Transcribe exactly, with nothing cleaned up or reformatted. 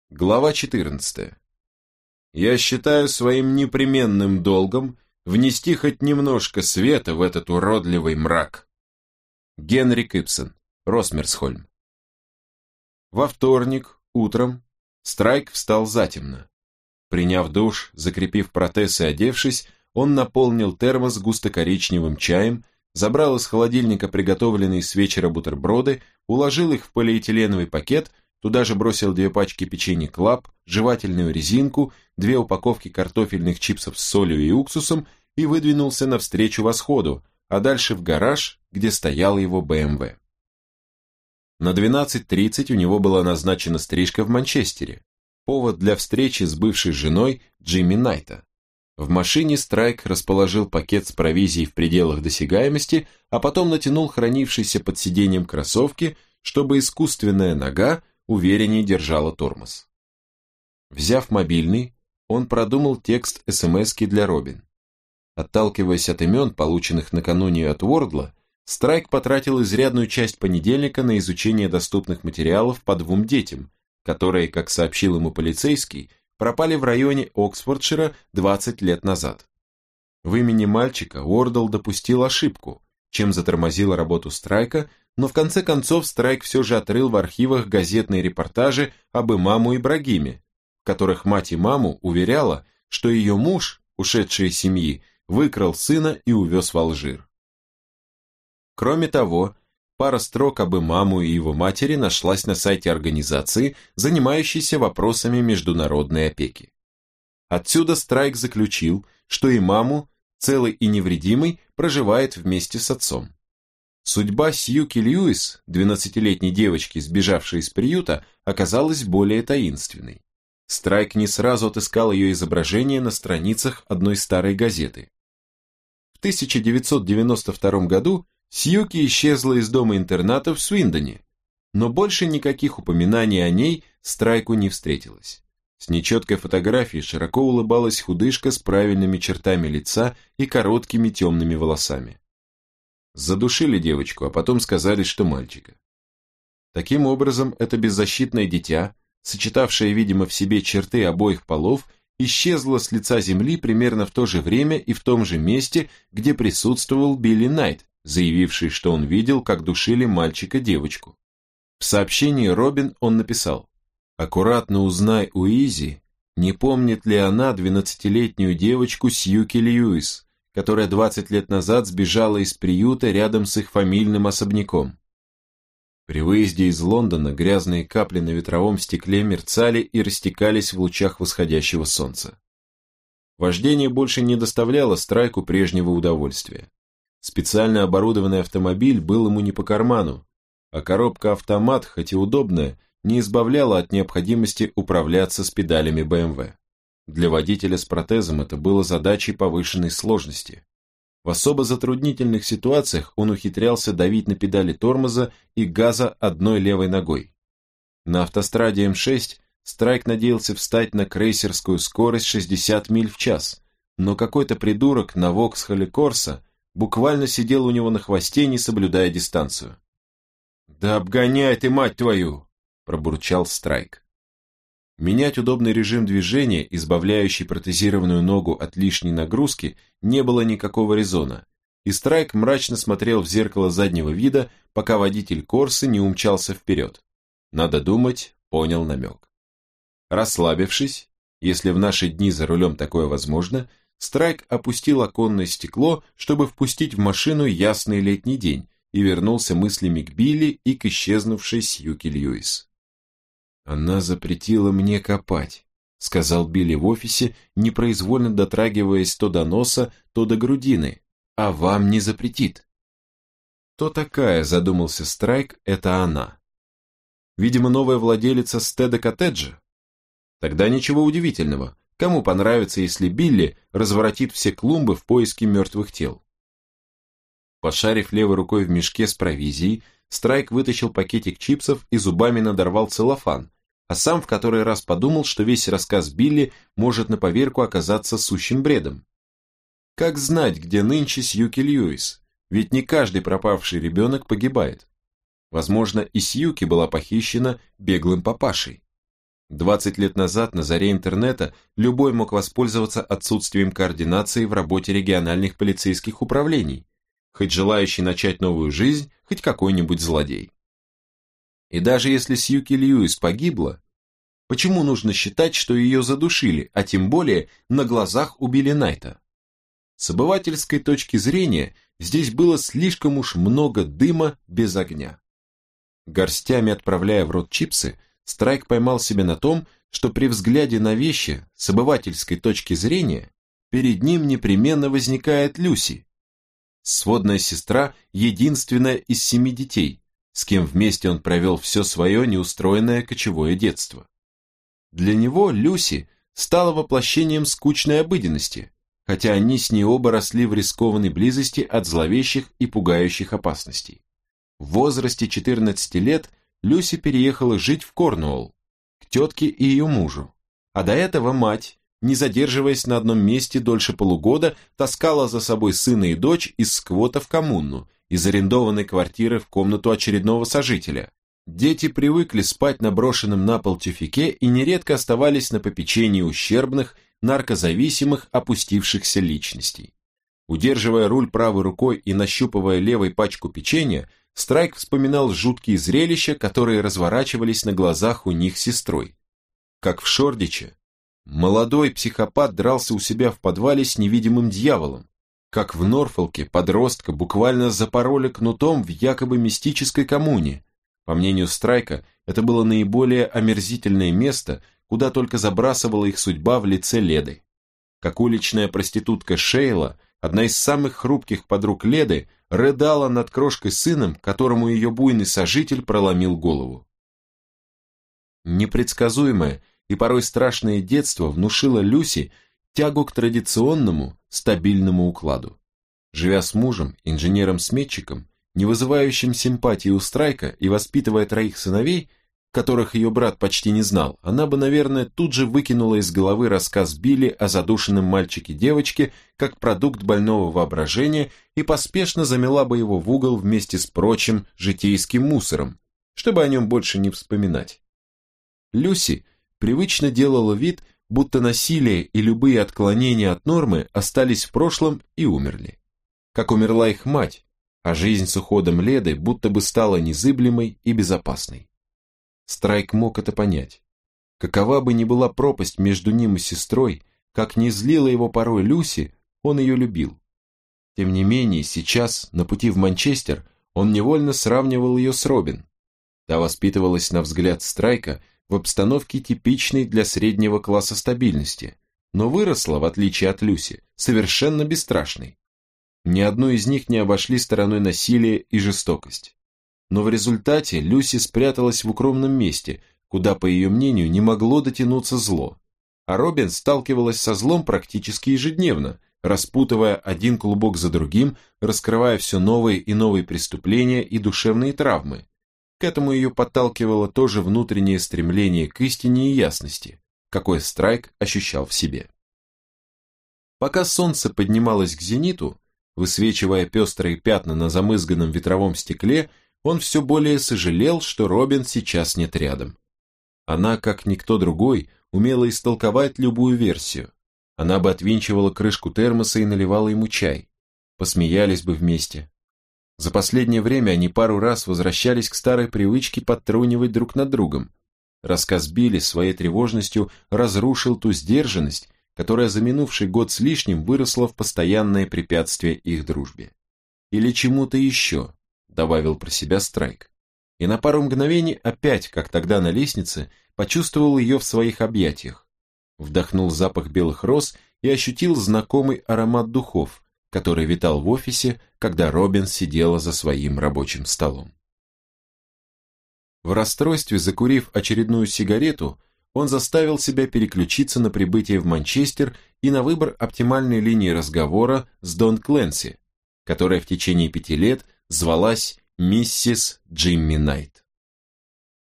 Глава четырнадцатая. Я считаю своим непременным долгом внести хоть немножко света в этот уродливый мрак. Генрик Ибсен, Росмерсхольм. Во вторник, утром, Страйк встал затемно. Приняв душ, закрепив протез и одевшись, он наполнил термос густо-коричневым чаем, забрал из холодильника приготовленные с вечера бутерброды, уложил их в полиэтиленовый пакет, туда же бросил две пачки печенья Клаб, жевательную резинку, две упаковки картофельных чипсов с солью и уксусом и выдвинулся навстречу восходу, а дальше в гараж, где стоял его бэ эм вэ. На двенадцать тридцать у него была назначена стрижка в Манчестере, повод для встречи с бывшей женой Джимми Найта. В машине Страйк расположил пакет с провизией в пределах досягаемости, а потом натянул хранившийся под сиденьем кроссовки, чтобы искусственная нога увереннее держала тормоз. Взяв мобильный, он продумал текст эс-эм-эски для Робин. Отталкиваясь от имен, полученных накануне от Уордла, Страйк потратил изрядную часть понедельника на изучение доступных материалов по двум детям, которые, как сообщил ему полицейский, пропали в районе Оксфордшира двадцать лет назад. В имени мальчика Уордл допустил ошибку, чем затормозил работу Страйка, но в конце концов Страйк все же отрыл в архивах газетные репортажи об имаму Ибрагиме, в которых мать имаму уверяла, что ее муж, ушедший из семьи, выкрал сына и увез в Алжир. Кроме того, пара строк об имаму и его матери нашлась на сайте организации, занимающейся вопросами международной опеки. Отсюда Страйк заключил, что имаму, целый и невредимый, проживает вместе с отцом. Судьба Сьюки Льюис, двенадцатилетней девочки, сбежавшей из приюта, оказалась более таинственной. Страйк не сразу отыскал ее изображение на страницах одной старой газеты. В тысяча девятьсот девяносто втором году Сьюки исчезла из дома-интерната в Свиндоне, но больше никаких упоминаний о ней Страйку не встретилось. С нечеткой фотографией широко улыбалась худышка с правильными чертами лица и короткими темными волосами. Задушили девочку, а потом сказали, что мальчика. Таким образом, это беззащитное дитя, сочетавшее, видимо, в себе черты обоих полов, исчезло с лица земли примерно в то же время и в том же месте, где присутствовал Билли Найт, заявивший, что он видел, как душили мальчика-девочку. В сообщении Робин он написал: «Аккуратно узнай у Изи, не помнит ли она двенадцатилетнюю девочку Сьюки Льюис, которая двадцать лет назад сбежала из приюта рядом с их фамильным особняком». При выезде из Лондона грязные капли на ветровом стекле мерцали и растекались в лучах восходящего солнца. Вождение больше не доставляло Страйку прежнего удовольствия. Специально оборудованный автомобиль был ему не по карману, а коробка-автомат, хоть и удобная, не избавляла от необходимости управляться с педалями бэ эм вэ. Для водителя с протезом это было задачей повышенной сложности. В особо затруднительных ситуациях он ухитрялся давить на педали тормоза и газа одной левой ногой. На автостраде эм шесть Страйк надеялся встать на крейсерскую скорость шестьдесят миль в час, но какой-то придурок на Воксхолле Корса буквально сидел у него на хвосте, не соблюдая дистанцию. «Да обгоняй ты, мать твою!» – пробурчал Страйк. Менять удобный режим движения, избавляющий протезированную ногу от лишней нагрузки, не было никакого резона, и Страйк мрачно смотрел в зеркало заднего вида, пока водитель Корсы не умчался вперед. Надо думать, понял намек. Расслабившись, если в наши дни за рулем такое возможно, Страйк опустил оконное стекло, чтобы впустить в машину ясный летний день, и вернулся мыслями к Билли и к исчезнувшей Сьюки Льюис. «Она запретила мне копать», — сказал Билли в офисе, непроизвольно дотрагиваясь то до носа, то до грудины. «А вам не запретит». «Кто такая?» — задумался Страйк, — «это она». Видимо, новая владелица Стеда коттеджа? Тогда ничего удивительного. Кому понравится, если Билли разворотит все клумбы в поиске мертвых тел? Пошарив левой рукой в мешке с провизией, Страйк вытащил пакетик чипсов и зубами надорвал целлофан, а сам в который раз подумал, что весь рассказ Билли может на поверку оказаться сущим бредом. Как знать, где нынче Сьюки Льюис? Ведь не каждый пропавший ребенок погибает. Возможно, и Сьюки была похищена беглым папашей. двадцать лет назад, на заре интернета, любой мог воспользоваться отсутствием координации в работе региональных полицейских управлений, хоть желающий начать новую жизнь, хоть какой-нибудь злодей. И даже если Сьюки Льюис погибла, почему нужно считать, что ее задушили, а тем более на глазах у Билли Найта? С обывательской точки зрения здесь было слишком уж много дыма без огня. Горстями отправляя в рот чипсы, Страйк поймал себя на том, что при взгляде на вещи с обывательской точки зрения перед ним непременно возникает Люси, сводная сестра, единственная из семи детей, с кем вместе он провел все свое неустроенное кочевое детство. Для него Люси стала воплощением скучной обыденности, хотя они с ней оба росли в рискованной близости от зловещих и пугающих опасностей. В возрасте четырнадцати лет Люси переехала жить в Корнуолл, к тетке и ее мужу, а до этого мать, не задерживаясь на одном месте дольше полугода, таскала за собой сына и дочь из сквота в коммуну, из арендованной квартиры в комнату очередного сожителя. Дети привыкли спать на брошенном на пол тюфяке и нередко оставались на попечении ущербных, наркозависимых, опустившихся личностей. Удерживая руль правой рукой и нащупывая левой пачку печенья, Страйк вспоминал жуткие зрелища, которые разворачивались на глазах у них с сестрой. Как в Шордиче, молодой психопат дрался у себя в подвале с невидимым дьяволом, как в Норфолке подростка буквально запороли кнутом в якобы мистической коммуне. По мнению Страйка, это было наиболее омерзительное место, куда только забрасывала их судьба в лице Леды. Как уличная проститутка Шейла, одна из самых хрупких подруг Леды, рыдала над крошкой сыном, которому ее буйный сожитель проломил голову. Непредсказуемое и порой страшное детство внушило Люси тягу к традиционному, стабильному укладу. Живя с мужем, инженером-сметчиком, не вызывающим симпатии у Страйка и воспитывая троих сыновей, которых ее брат почти не знал, она бы, наверное, тут же выкинула из головы рассказ Билли о задушенном мальчике-девочке как продукт больного воображения и поспешно замела бы его в угол вместе с прочим житейским мусором, чтобы о нем больше не вспоминать. Люси привычно делала вид, будто насилие и любые отклонения от нормы остались в прошлом и умерли. Как умерла их мать, а жизнь с уходом Леды будто бы стала незыблемой и безопасной. Страйк мог это понять. Какова бы ни была пропасть между ним и сестрой, как ни злила его порой Люси, он ее любил. Тем не менее, сейчас, на пути в Манчестер, он невольно сравнивал ее с Робин. Та воспитывалась, на взгляд Страйка, в обстановке типичной для среднего класса стабильности, но выросла, в отличие от Люси, совершенно бесстрашной. Ни одну из них не обошли стороной насилие и жестокость. Но в результате Люси спряталась в укромном месте, куда, по ее мнению, не могло дотянуться зло. А Робин сталкивалась со злом практически ежедневно, распутывая один клубок за другим, раскрывая все новые и новые преступления и душевные травмы. К этому ее подталкивало тоже внутреннее стремление к истине и ясности, какое Страйк ощущал в себе. Пока солнце поднималось к зениту, высвечивая пестрые пятна на замызганном ветровом стекле, он все более сожалел, что Робин сейчас нет рядом. Она, как никто другой, умела истолковать любую версию. Она бы отвинчивала крышку термоса и наливала ему чай. Посмеялись бы вместе. За последнее время они пару раз возвращались к старой привычке подтрунивать друг над другом. Рассказ Билли своей тревожностью разрушил ту сдержанность, которая за минувший год с лишним выросла в постоянное препятствие их дружбе. Или чему-то еще, добавил про себя Страйк. И на пару мгновений опять, как тогда на лестнице, почувствовал ее в своих объятиях. Вдохнул запах белых роз и ощутил знакомый аромат духов, который витал в офисе, когда Робин сидела за своим рабочим столом. В расстройстве, закурив очередную сигарету, он заставил себя переключиться на прибытие в Манчестер и на выбор оптимальной линии разговора с Дон Кленси, которая в течение пяти лет звалась миссис Джимми Найт.